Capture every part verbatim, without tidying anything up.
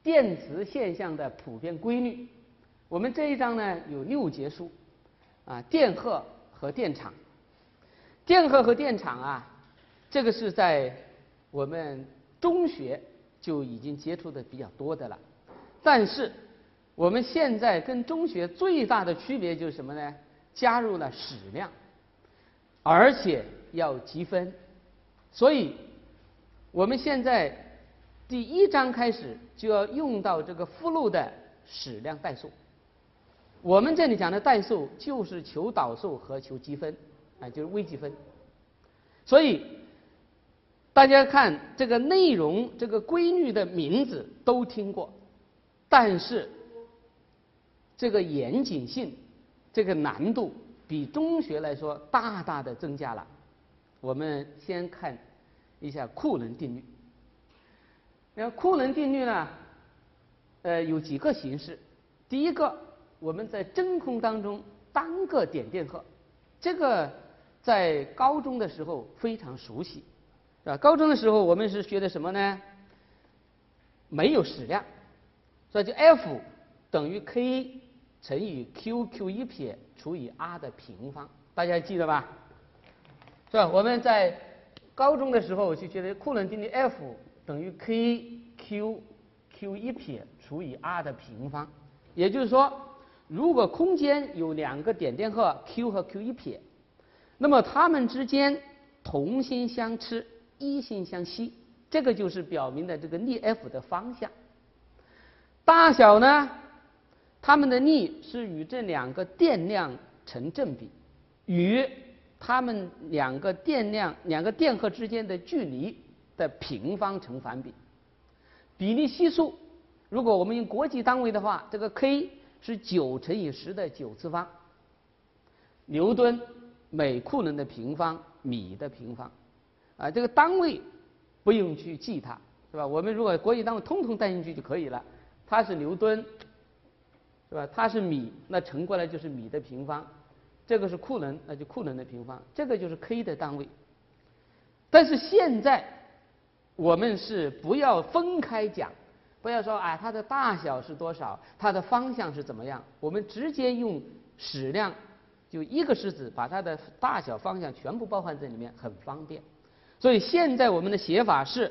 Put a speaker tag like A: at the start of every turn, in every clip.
A: 电磁现象的普遍规律。我们这一章呢有六节书，啊，电荷和电场。电荷和电场啊，这个是在我们中学就已经接触的比较多的了。但是我们现在跟中学最大的区别就是什么呢？加入了矢量，而且要积分。所以我们现在第一章开始就要用到这个附录的矢量代数。我们这里讲的代数就是求导数和求积分，啊，就是微积分。所以大家看这个内容，这个规律的名字都听过，但是这个严谨性、这个难度比中学来说大大的增加了。我们先看一下库仑定律。那库仑定律呢，呃，有几个形式。第一个，我们在真空当中单个点电荷，这个在高中的时候非常熟悉，是吧？高中的时候我们是学的什么呢？没有矢量，所以就 F 等于 K 乘以 Q Q 一撇除以 R 的平方，大家记得吧？是吧？我们在高中的时候就觉得库仑定律 F 等于 K Q Q 一撇除以 R 的平方，也就是说，如果空间有两个点电荷 Q 和 Q 一撇，那么它们之间同心相斥，一心相吸，这个就是表明的这个力 F 的方向。大小呢，它们的力是与这两个电量成正比，与它们两个电量、两个电荷之间的距离的平方成反比。比例系数，如果我们用国际单位的话，这个 K 是九乘以十的九次方，牛顿每库仑的平方，米的平方，啊，这个单位不用去记它，是吧？我们如果国际单位通通带进去就可以了。它是牛顿，是吧？它是米，那乘过来就是米的平方。这个是库仑，那就库仑的平方。这个就是 K 的单位。但是现在我们是不要分开讲，不要说啊它的大小是多少，它的方向是怎么样，我们直接用矢量，就一个式子把它的大小方向全部包含在里面，很方便。所以现在我们的写法是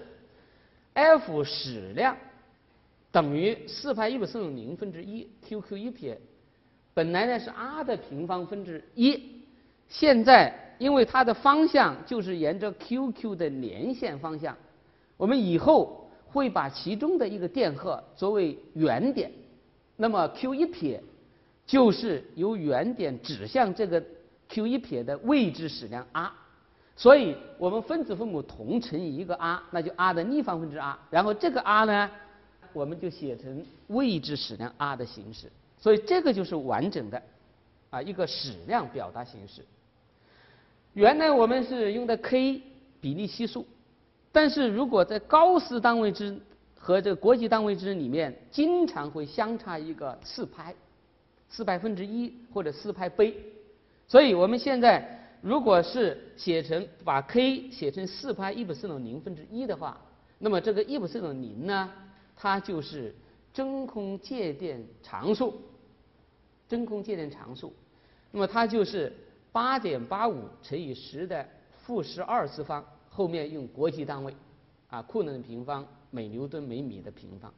A: F 矢量等于四派一百四十零分之一 Q Q 一撇，本来呢是 R 的平方分之一，现在因为它的方向就是沿着 Q Q 的连线方向，我们以后会把其中的一个电荷作为原点，那么 Q 一撇就是由原点指向这个 Q 一撇的未知矢量 R， 所以我们分子分母同乘以一个 R， 那就 R 的逆方分之 R， 然后这个 R 呢我们就写成未知矢量 R 的形式，所以这个就是完整的啊一个矢量表达形式。原来我们是用的 K 比例系数，但是如果在高斯单位制和这个国际单位制里面，经常会相差一个四派，四派分之一或者四派倍，所以我们现在如果是写成把 K 写成四派一百四十零分之一的话，那么这个一百四十零呢，它就是真空介电常数，真空介电常数，那么它就是八点八五乘以十的负十二次方，后面用国际单位，啊，库仑的平方每牛顿每米的平方。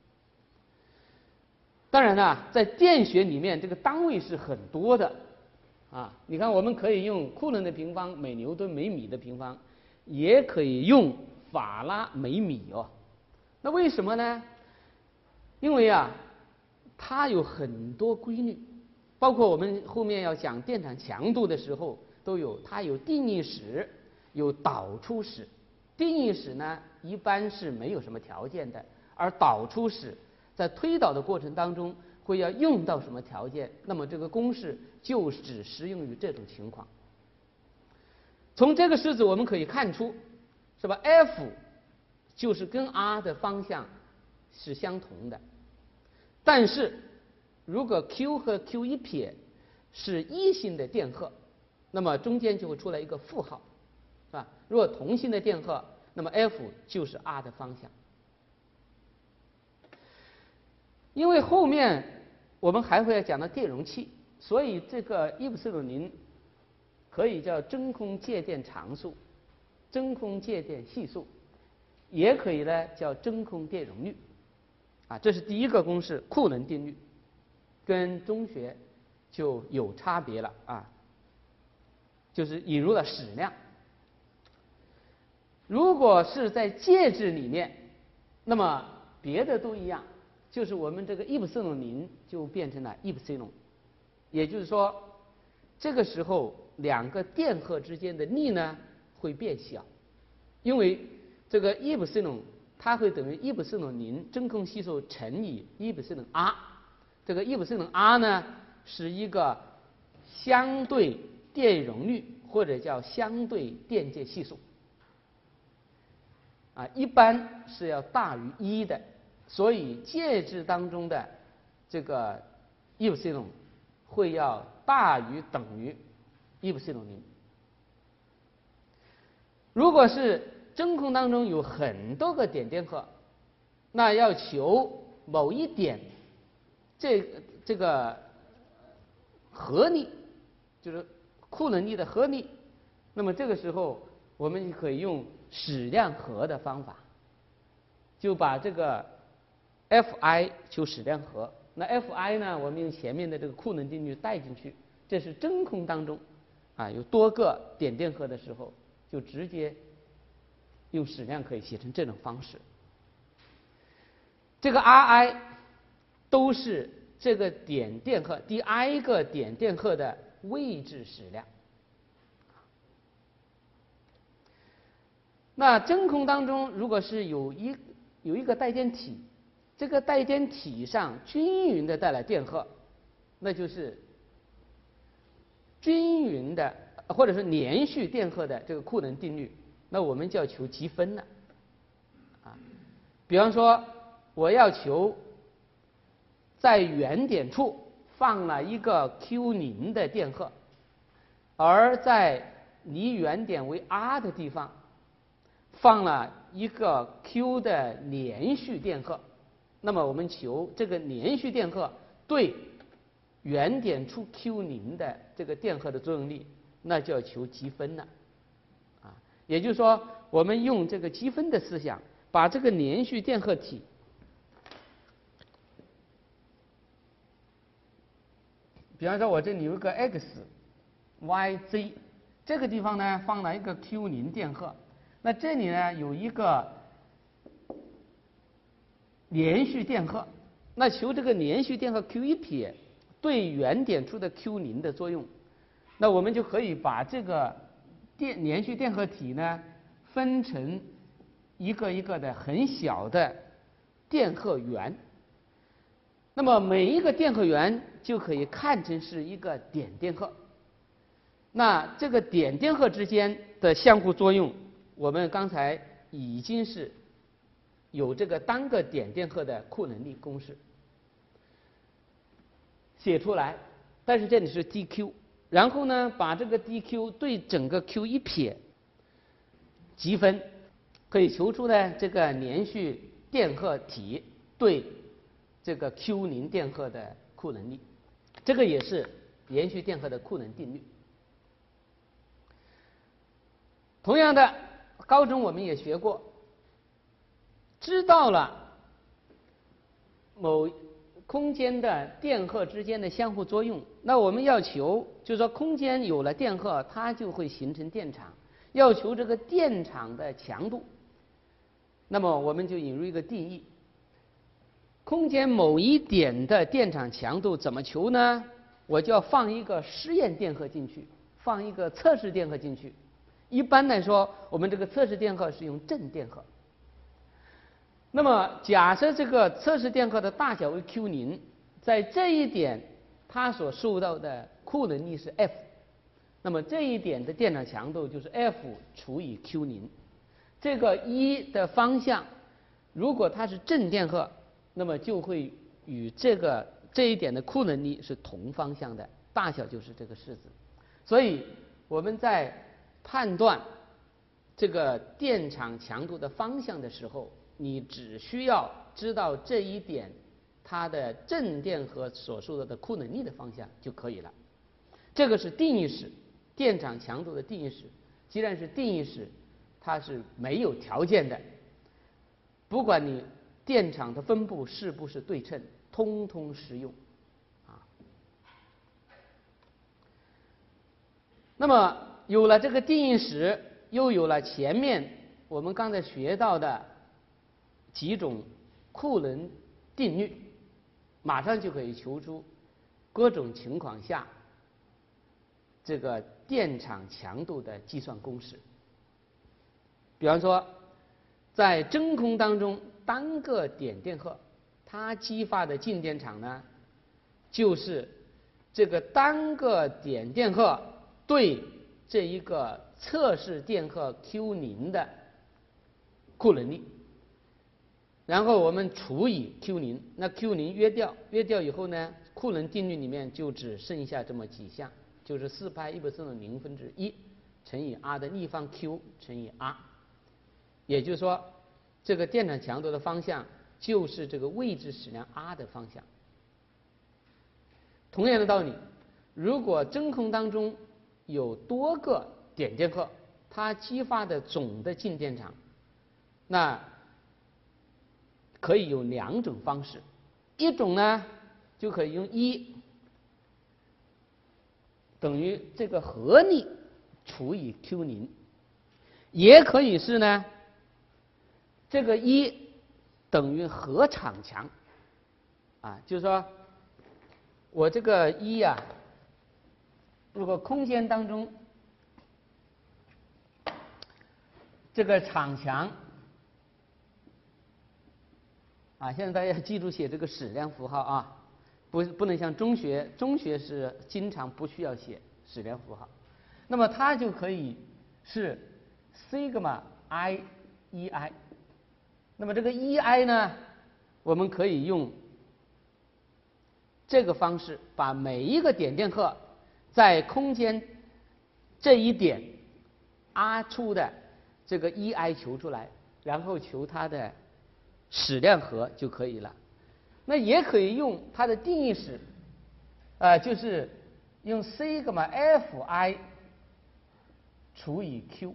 A: 当然了，在电学里面这个单位是很多的，啊，你看我们可以用库仑的平方每牛顿每米的平方，也可以用法拉每米哦。那为什么呢？因为啊，它有很多规律，包括我们后面要讲电场强度的时候都有，它有定义史，有导出史。定义史呢一般是没有什么条件的，而导出史在推导的过程当中会要用到什么条件，那么这个公式就只适用于这种情况。从这个式子我们可以看出，是吧 ？F 就是跟 R 的方向是相同的，但是如果 Q 和 Q 一撇是一心的电荷，那么中间就会出来一个负号，是吧？如果同心的电荷，那么 F 就是 R 的方向。 因为后面我们还会要讲到电容器，所以这个伊普西鲁宁可以叫真空介电常数、真空介电系数，也可以呢叫真空电容率。啊，这是第一个公式，库能定律，跟中学就有差别了啊，就是引入了矢量。如果是在介质里面，那么别的都一样，就是我们这个伊普西鲁宁就变成了伊普西鲁，也就是说，这个时候两个电荷之间的力呢会变小，因为这个伊普西鲁它会等于伊普西鲁宁真空系数乘以伊普西鲁 R， 这个伊普西鲁 R 呢是一个相对电容率或者叫相对电介系数。啊，一般是要大于一的，所以介质当中的这个伊普西鲁会要大于等于伊普西鲁宁。如果是真空当中有很多个点电荷，那要求某一点这这个合力，就是库能力的合力，那么这个时候我们可以用矢量和的方法，就把这个 Fi 求矢量和。那 Fi 呢，我们用前面的这个库能定律带进去，这是真空当中啊有多个点电荷的时候，就直接用矢量可以写成这种方式。这个 Ri 都是这个点电荷第 i 个点电荷的位置矢量。那真空当中，如果是有一有一个带电体，这个带电体上均匀的带来电荷，那就是均匀的或者是连续电荷的这个库能定律，那我们就要求积分了。啊，比方说我要求在原点处放了一个 Q 零的电荷，而在离原点为 R 的地方放了一个 Q 的连续电荷，那么我们求这个连续电荷对原点处 Q 零的这个电荷的作用力，那就要求积分了。啊，也就是说，我们用这个积分的思想，把这个连续电荷体，比方说我这里有一个 x、y、z， 这个地方呢放了一个 Q 零电荷。那这里呢有一个连续电荷，那求这个连续电荷 Q 一撇对原点处的 Q 零的作用，那我们就可以把这个电连续电荷体呢分成一个一个的很小的电荷源，那么每一个电荷源就可以看成是一个点电荷。那这个点电荷之间的相互作用，我们刚才已经是有这个单个点电荷的库能力公式写出来，但是这里是 dq， 然后呢把这个 dq 对整个 Q 一撇积分，可以求出呢这个连续电荷体对这个 Q 零电荷的库能力，这个也是连续电荷的库能定律。同样的，高中我们也学过，知道了某空间的电荷之间的相互作用，那我们要求就是说空间有了电荷，它就会形成电场，要求这个电场的强度，那么我们就引入一个定义，空间某一点的电场强度怎么求呢？我就要放一个试验电荷进去，放一个测试电荷进去。一般来说，我们这个测试电荷是用正电荷。那么假设这个测试电荷的大小为 Q 零，在这一点它所受到的库能力是 F， 那么这一点的电场强度就是 F 除以 Q 零。这个一的方向，如果它是正电荷，那么就会与这个这一点的库能力是同方向的，大小就是这个式子。所以我们在判断这个电场强度的方向的时候，你只需要知道这一点它的正电荷所受到的库能力的方向就可以了。这个是定义式电场强度的定义式。既然是定义式，它是没有条件的，不管你电场的分布是不是对称，通通适用啊。那么有了这个定义式，又有了前面我们刚才学到的几种库能定律，马上就可以求出各种情况下这个电场强度的计算公式。比方说，在真空当中，单个点电荷它激发的静电场呢，就是这个单个点电荷对这一个测试电荷 Q 零的库能力，然后我们除以 Q 零，那 Q 零约掉，约掉以后呢，库能定律里面就只剩下这么几项，就是四派一百四的零分之一乘以 r 的立方 Q 乘以 r， 也就是说，这个电场强度的方向就是这个未知矢量 r 的方向。同样的道理，如果真空当中有多个点电荷，它激发的总的静电场，那可以有两种方式。一种呢，就可以用一等于这个合力除以 Q 零，也可以是呢，这个一等于核场强啊，就是说我这个一啊，如果空间当中这个场强啊，现在大家记住写这个矢量符号啊，不不能像中学，中学是经常不需要写矢量符号，那么它就可以是 sigma i 一 i， 那么这个一 i 呢，我们可以用这个方式把每一个点电荷在空间这一点 r 处的这个一 i 求出来，然后求它的矢量和就可以了。那也可以用它的定义式，呃，就是用 sigma fi 除以 q，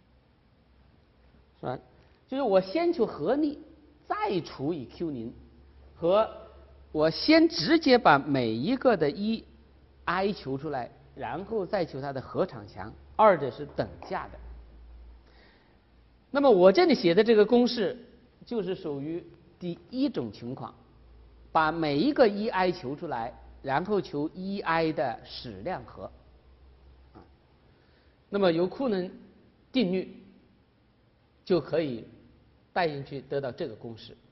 A: 是吧？就是我先求合力，再除以 q 零，和我先直接把每一个的一 i 求出来，然后再求它的核场强，二者是等价的。那么我这里写的这个公式就是属于第一种情况，把每一个一 i 求出来，然后求一 i 的矢量和，啊，那么由库能定律就可以带进去得到这个公式。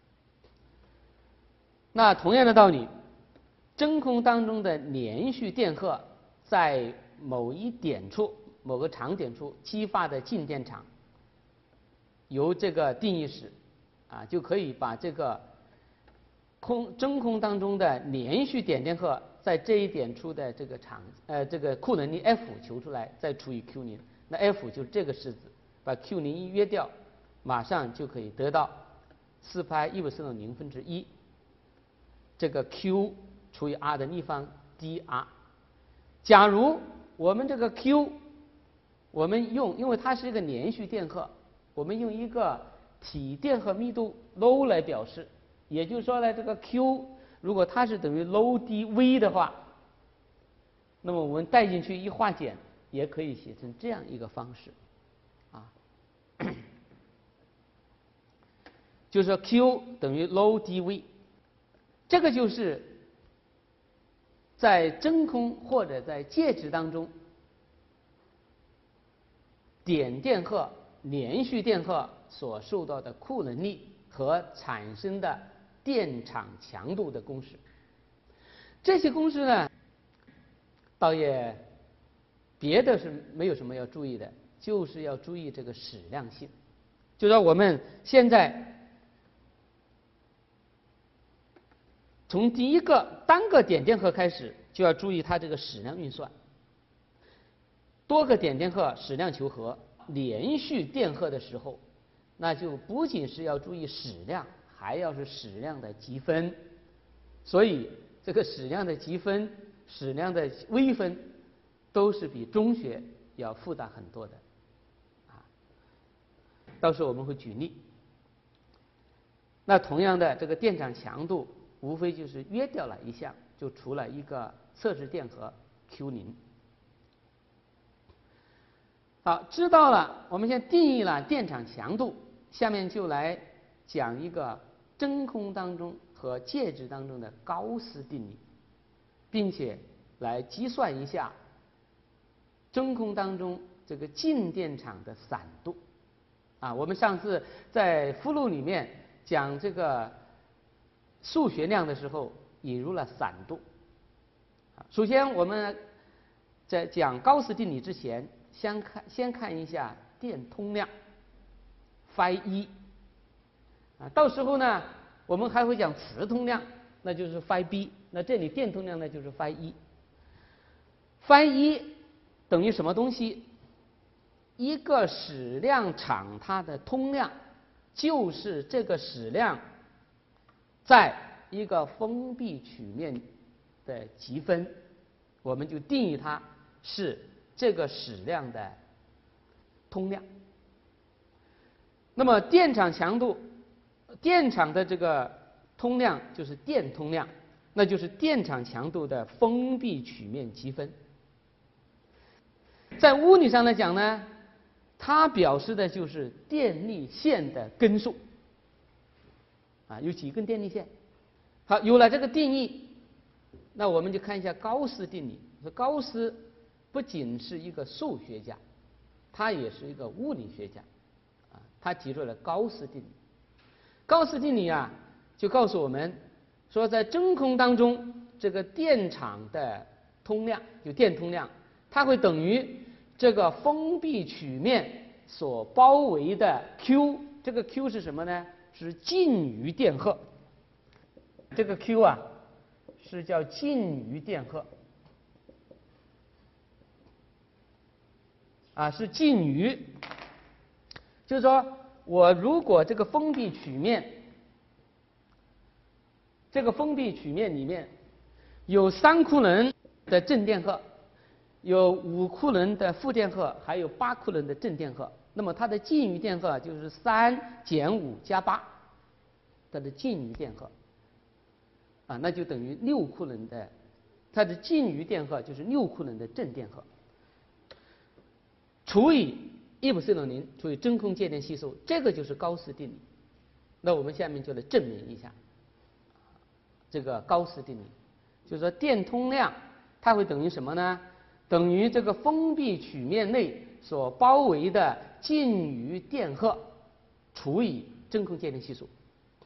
A: 那同样的道理，真空当中的连续电荷在某一点处、某个长点处激发的静电场，由这个定义式啊，就可以把这个空真空当中的连续点电荷在这一点处的这个场呃这个库能力 F 求出来，再除以 Q 零，那 F 就是这个式子，把 Q 零一约掉，马上就可以得到四派一百四的零分之一。这个 Q 除以 r 的立方 dr。假如我们这个 Q， 我们用，因为它是一个连续电荷，我们用一个体电荷密度 ρ 来表示，也就是说呢，这个 Q 如果它是等于 ρ dV 的话，那么我们带进去一化简，也可以写成这样一个方式，啊，就是说 Q 等于 ρ dV。这个就是在真空或者在介质当中，点电荷、连续电荷所受到的库能力和产生的电场强度的公式。这些公式呢，倒也别的是没有什么要注意的，就是要注意这个矢量性。就说我们现在从第一个单个点电荷开始，就要注意它这个矢量运算。多个点电荷矢量求和，连续电荷的时候，那就不仅是要注意矢量，还要是矢量的积分， 所以这个矢量的积分、矢量的微分都是比中学要复杂很多的啊。到时候我们会举例。那同样的，这个电场强度无非就是约掉了一项，就除了一个测试电荷 Q 零。好，知道了，我们先定义了电场强度，下面就来讲一个真空当中和介质当中的高斯定理，并且来计算一下真空当中这个静电场的散度。啊，我们上次在附录里面讲这个数学量的时候引入了散度。首先我们在讲高斯定理之前，先看先看一下电通量 phi 一啊，到时候呢我们还会讲磁通量，那就是 phi b， 那这里电通量呢就是 phi 一。phi 一等于什么东西？一个矢量场它的通量就是这个矢量在一个封闭曲面的积分，我们就定义它是这个矢量的通量。那么电场强度，电场的这个通量就是电通量，那就是电场强度的封闭曲面积分。在物理上来讲呢，它表示的就是电力线的根数啊，有几根电力线。好，有了这个定义，那我们就看一下高斯定理。高斯不仅是一个数学家，他也是一个物理学家啊，他提出了高斯定理。高斯定理啊，就告诉我们说，在真空当中，这个电场的通量，就电通量，它会等于这个封闭曲面所包围的 Q， 这个 Q 是什么呢？是静余电荷。这个 Q 啊，是叫静余电荷，啊，是静余。就是说我如果这个封闭曲面，这个封闭曲面里面有三库仑的正电荷，有五库仑的负电荷，还有八库仑的正电荷。那么它的静余电荷就是三减五加八，它的静余电荷啊，那就等于六库仑的，它的静余电荷就是六库仑的正电荷，除以伊普silon零除以真空介电系数，这个就是高斯定理。那我们下面就来证明一下这个高斯定理，就是说电通量它会等于什么呢？等于这个封闭曲面内所包围的静余电荷除以真空介电系数。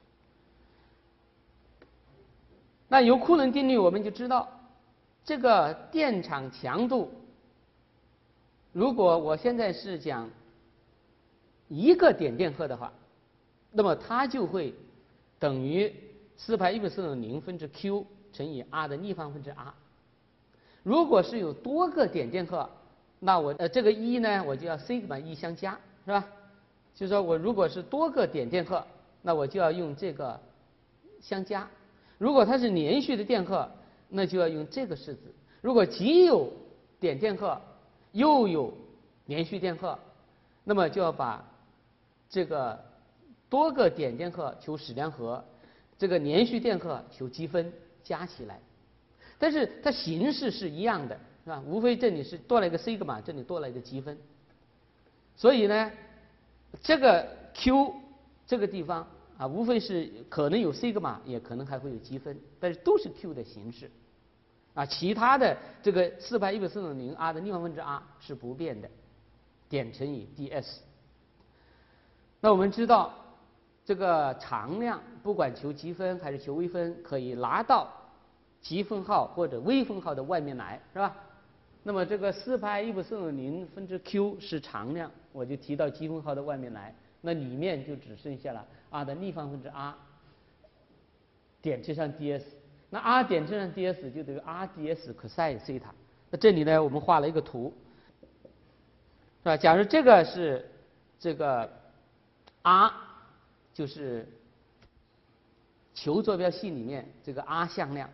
A: 那由库仑定律我们就知道，这个电场强度，如果我现在是讲一个点电荷的话，那么它就会等于四派伊普silon零分之 Q 乘以 R 的逆方分之 R。如果是有多个点电荷，那我呃这个一呢，我就要 sigma 一相加，是吧？就是说我如果是多个点电荷，那我就要用这个相加。如果它是连续的电荷，那就要用这个式子。如果既有点电荷又有连续电荷，那么就要把这个多个点电荷求矢量和，这个连续电荷求积分加起来。但是它形式是一样的，是吧？无非这里是多了一个 sigma， 这里多了一个积分。所以呢，这个 Q 这个地方啊，无非是可能有 sigma， 也可能还会有积分，但是都是 Q 的形式。啊，其他的这个四派伊普silon零 R 的逆方分之 R 是不变的，点乘以 ds。那我们知道，这个常量不管求积分还是求微分，可以拿到积分号或者微分号的外面来，是吧？那么这个四派伊普silon零分之 Q 是常量，我就提到积分号的外面来，那里面就只剩下了 R 的逆方分之 R 点乘上 ds。那 R 点乘上 ds 就等于 R ds cosine西塔。那这里呢，我们画了一个图，是吧？假如这个是这个 R 就是球坐标系里面这个 r 向量。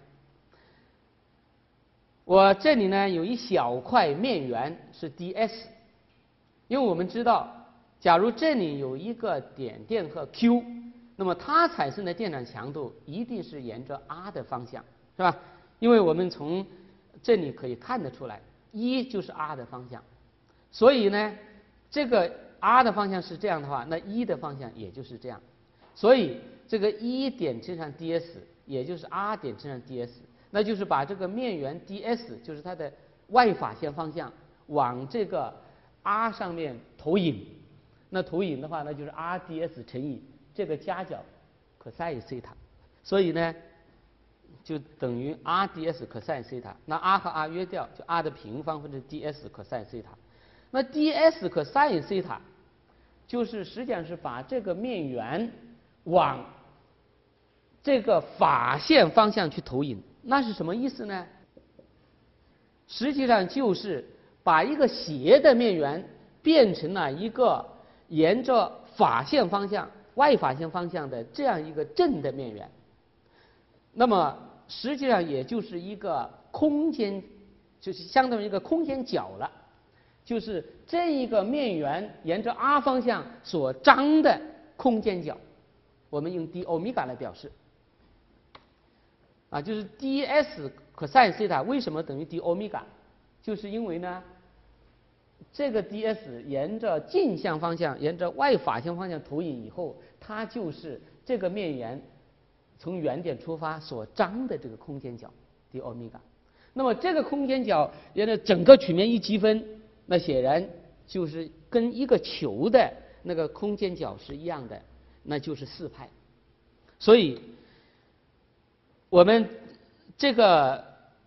A: 我这里呢有一小块面圆是 ds， 因为我们知道，假如这里有一个点电荷 q， 那么它产生的电场强度一定是沿着 r 的方向，是吧？因为我们从这里可以看得出来，一就是 r 的方向，所以呢，这个 r 的方向是这样的话，那一的方向也就是这样，所以这个一点乘上 ds 也就是 r 点乘上 ds。那就是把这个面圆 ds， 就是它的外法线方向往这个 r 上面投影，那投影的话，那就是 r ds 乘以这个夹角 cosine 西塔，所以呢，就等于 r ds cosine 西塔。那 r 和 r 约掉，就 r 的平方分之 ds cosine 西塔。那 ds cosine 西塔就是实际上是把这个面圆往这个法线方向去投影。那是什么意思呢？实际上就是把一个斜的面圆变成了一个沿着法线方向、外法线方向的这样一个正的面圆。那么实际上也就是一个空间，就是相当于一个空间角了，就是这一个面圆沿着 r 方向所张的空间角，我们用 d 欧米伽来表示。啊，就是 ds cosine 西塔为什么等于 d 欧米伽？就是因为呢，这个 ds 沿着镜像方向，沿着外法线方向投影以后，它就是这个面圆从原点出发所张的这个空间角 d 欧米伽。那么这个空间角沿着整个曲面一积分，那显然就是跟一个球的那个空间角是一样的，那就是四派。所以我们这个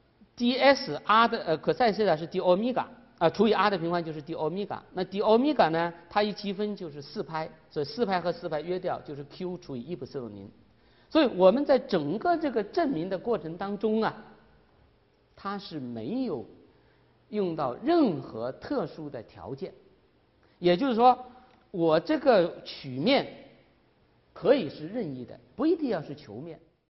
A: ds r 的呃 cosine 西塔是 d 欧米伽啊，除以 r 的平方就是 d 欧米伽。那 d 欧米伽呢，它一积分就是四派，所以四派和四派约掉就是 q 除以一不四零。所以我们在整个这个证明的过程当中啊，它是没有用到任何特殊的条件，也就是说，我这个曲面可以是任意的，不一定要是球面。